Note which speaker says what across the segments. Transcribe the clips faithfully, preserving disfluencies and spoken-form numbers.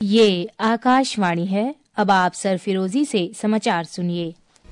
Speaker 1: ये आकाशवाणी है। अब आप सरफिरोजी से समाचार सुनिए।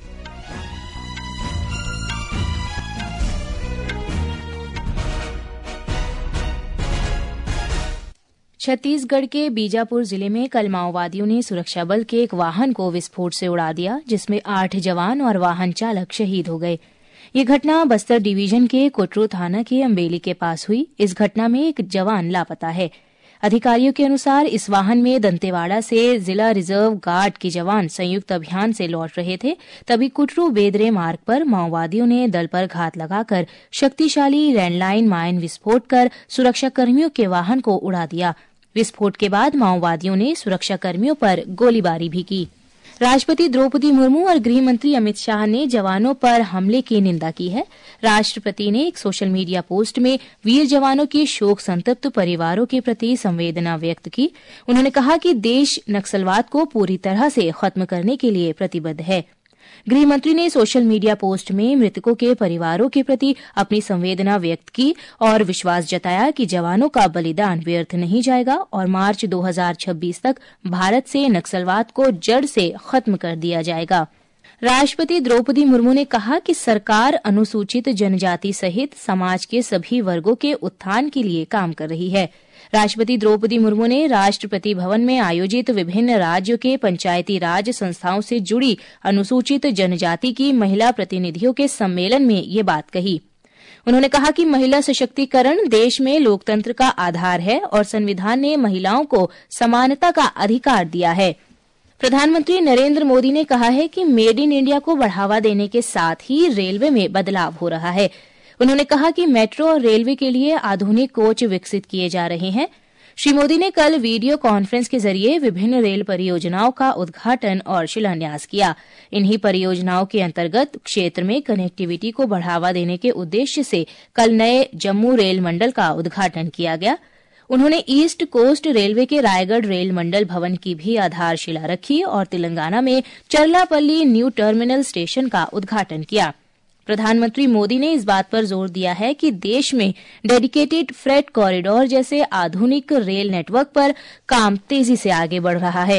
Speaker 1: छत्तीसगढ़ के बीजापुर जिले में कल माओवादियों ने सुरक्षा बल के एक वाहन को विस्फोट से उड़ा दिया, जिसमें आठ जवान और वाहन चालक शहीद हो गए। ये घटना बस्तर डिवीजन के कोटरू थाना के अम्बेली के पास हुई। इस घटना में एक जवान लापता है। अधिकारियों के अनुसार इस वाहन में दंतेवाड़ा से जिला रिजर्व गार्ड के जवान संयुक्त अभियान से लौट रहे थे। तभी कुटरू बेदरे मार्ग पर माओवादियों ने दल पर घात लगाकर शक्तिशाली लैंडलाइन माइन विस्फोट कर सुरक्षाकर्मियों के वाहन को उड़ा दिया। विस्फोट के बाद माओवादियों ने सुरक्षाकर्मियों पर गोलीबारी भी की। राष्ट्रपति द्रौपदी मुर्मू और गृह मंत्री अमित शाह ने जवानों पर हमले की निंदा की है। राष्ट्रपति ने एक सोशल मीडिया पोस्ट में वीर जवानों के शोक संतप्त परिवारों के प्रति संवेदना व्यक्त की। उन्होंने कहा कि देश नक्सलवाद को पूरी तरह से खत्म करने के लिए प्रतिबद्ध है। गृह मंत्री ने सोशल मीडिया पोस्ट में मृतकों के परिवारों के प्रति अपनी संवेदना व्यक्त की और विश्वास जताया कि जवानों का बलिदान व्यर्थ नहीं जाएगा और मार्च दो हज़ार छब्बीस तक भारत से नक्सलवाद को जड़ से खत्म कर दिया जाएगा। राष्ट्रपति द्रौपदी मुर्मू ने कहा कि सरकार अनुसूचित जनजाति सहित समाज के सभी वर्गों के उत्थान के लिए काम कर रही है। राष्ट्रपति द्रौपदी मुर्मू ने राष्ट्रपति भवन में आयोजित विभिन्न राज्यों के पंचायती राज संस्थाओं से जुड़ी अनुसूचित जनजाति की महिला प्रतिनिधियों के सम्मेलन में ये बात कही। उन्होंने कहा कि महिला सशक्तिकरण देश में लोकतंत्र का आधार है और संविधान ने महिलाओं को समानता का अधिकार दिया है। प्रधानमंत्री नरेंद्र मोदी ने कहा है कि मेड इन इंडिया को बढ़ावा देने के साथ ही रेलवे में बदलाव हो रहा है। उन्होंने कहा कि मेट्रो और रेलवे के लिए आधुनिक कोच विकसित किए जा रहे हैं। श्री मोदी ने कल वीडियो कॉन्फ्रेंस के जरिए विभिन्न रेल परियोजनाओं का उद्घाटन और शिलान्यास किया। इन्हीं परियोजनाओं के अंतर्गत क्षेत्र में कनेक्टिविटी को बढ़ावा देने के उद्देश्य से कल नए जम्मू रेल मंडल का उद्घाटन किया गया। उन्होंने ईस्ट कोस्ट रेलवे के रायगढ़ रेल मंडल भवन की भी आधारशिला रखी और तेलंगाना में चरलापल्ली न्यू टर्मिनल स्टेशन का उद्घाटन किया। प्रधानमंत्री मोदी ने इस बात पर जोर दिया है कि देश में डेडिकेटेड फ्रेट कॉरिडोर जैसे आधुनिक रेल नेटवर्क पर काम तेजी से आगे बढ़ रहा है।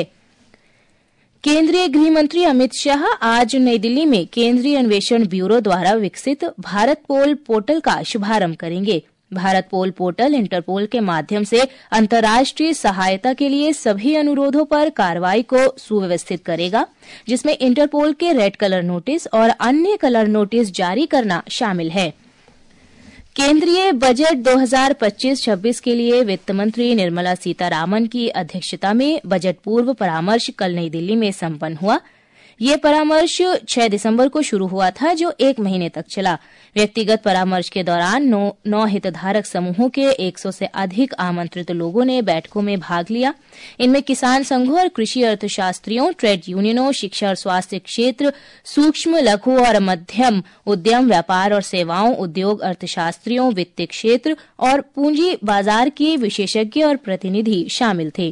Speaker 1: केंद्रीय गृह मंत्री अमित शाह आज नई दिल्ली में केंद्रीय अन्वेषण ब्यूरो द्वारा विकसित भारत पोल पोर्टल का शुभारंभ करेंगे। भारत पोल पोर्टल इंटरपोल के माध्यम से अंतर्राष्ट्रीय सहायता के लिए सभी अनुरोधों पर कार्रवाई को सुव्यवस्थित करेगा, जिसमें इंटरपोल के रेड कलर नोटिस और अन्य कलर नोटिस जारी करना शामिल है। केंद्रीय बजट दो हज़ार पच्चीस छब्बीस के लिए वित्त मंत्री निर्मला सीतारामन की अध्यक्षता में बजट पूर्व परामर्श कल नई दिल्ली में संपन्न हुआ। ये परामर्श छह दिसंबर को शुरू हुआ था, जो एक महीने तक चला। व्यक्तिगत परामर्श के दौरान नौ, नौ हितधारक समूहों के सौ से अधिक आमंत्रित लोगों ने बैठकों में भाग लिया। इनमें किसान संघों और कृषि अर्थशास्त्रियों, ट्रेड यूनियनों, शिक्षा और स्वास्थ्य क्षेत्र, सूक्ष्म लघु और मध्यम उद्यम, व्यापार और सेवाओं, उद्योग अर्थशास्त्रियों, वित्तीय क्षेत्र और पूंजी बाजार के विशेषज्ञ और प्रतिनिधि शामिल थे।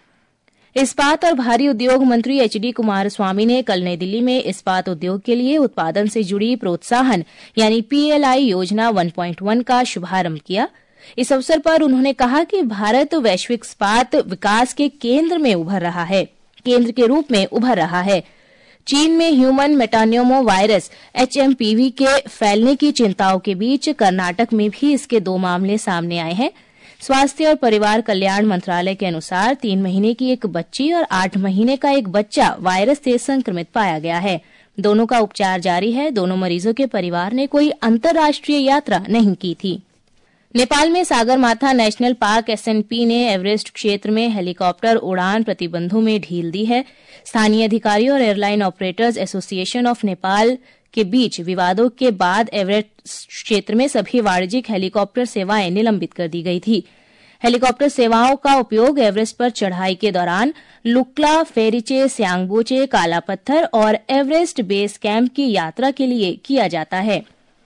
Speaker 1: इस्पात और भारी उद्योग मंत्री एच डी कुमारस्वामी ने कल नई दिल्ली में इस्पात उद्योग के लिए उत्पादन से जुड़ी प्रोत्साहन यानी पी एल आई योजना एक पॉइंट एक का शुभारंभ किया। इस अवसर पर उन्होंने कहा कि भारत वैश्विक इस्पात विकास के केंद्र में उभर रहा है केंद्र के रूप में उभर रहा है। चीन में human metapneumovirus H M P V के फैलने की चिंताओं के बीच कर्नाटक में भी इसके दो मामले सामने आए हैं। स्वास्थ्य और परिवार कल्याण मंत्रालय के अनुसार तीन महीने की एक बच्ची और आठ महीने का एक बच्चा वायरस से संक्रमित पाया गया है। दोनों का उपचार जारी है। दोनों मरीजों के परिवार ने कोई अंतर्राष्ट्रीय यात्रा नहीं की थी। नेपाल में Sagarmatha national park S N P ने एवरेस्ट क्षेत्र में हेलीकॉप्टर उड़ान प्रतिबंधों में ढील दी है। स्थानीय अधिकारियों और airline operators association of Nepal के बीच विवादों के बाद एवरेस्ट क्षेत्र में सभी वाणिज्यिक हेलीकॉप्टर सेवाएं निलंबित कर दी गई थी। हेलीकॉप्टर सेवाओं का उपयोग एवरेस्ट पर चढ़ाई के दौरान लुक्ला, फेरिचे, स्यांगबोचे, काला पत्थर और एवरेस्ट बेस कैंप की यात्रा के लिए किया जाता है।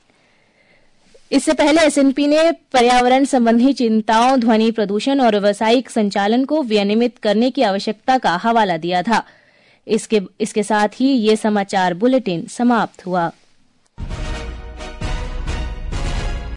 Speaker 1: इससे पहले एस एन पी ने पर्यावरण संबंधी चिंताओं, ध्वनि प्रदूषण और व्यावसायिक संचालन को विनियमित करने की आवश्यकता का हवाला दिया था। इसके इसके साथ ही ये समाचार बुलेटिन समाप्त हुआ।